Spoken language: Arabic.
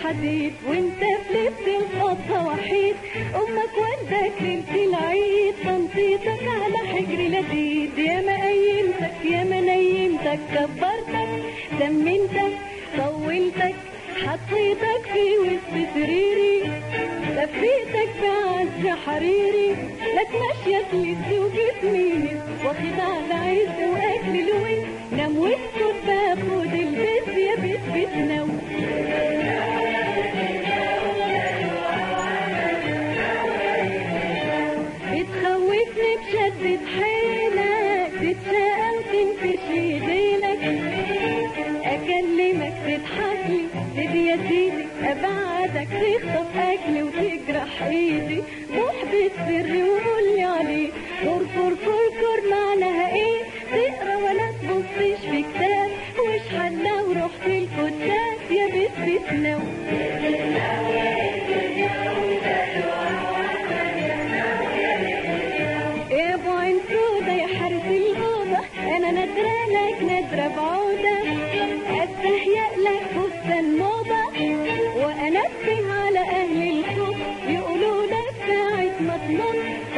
الحديد وانت في لبس الخطة وحيد. امك والدك ليلة العيد تنطيطك على حجر لذيذ. يا ما قيمتك يا ما نيمتك كبرتك سمنتك طولتك حطيتك في وسط سريري لفيتك بعز حريري. لك ماشية تلز وجسمي واخد على عز واكل الوز. نام واسكت بقى خد البس يا بس نوم. بتخوفني بشدة حيلك تتشقى وتنفش ايدينك. اكلمك تضحكلي سيدي يا سيدي ابعدك تخطف اكلي وتجرح ايدي. روح بالسر وقولي عليه كركر كركر معناها ايه. تقرا ولا تبصش في كتاب وش حلا ورحت الكتاب يا بس نوم. يا ابو عين سودا يا حارس الاوضه انا ندرالك ندره بعوده. استهيأ لك فستان موضه وانبه على اهل الخوف يقولوا لك ساعه ما تنط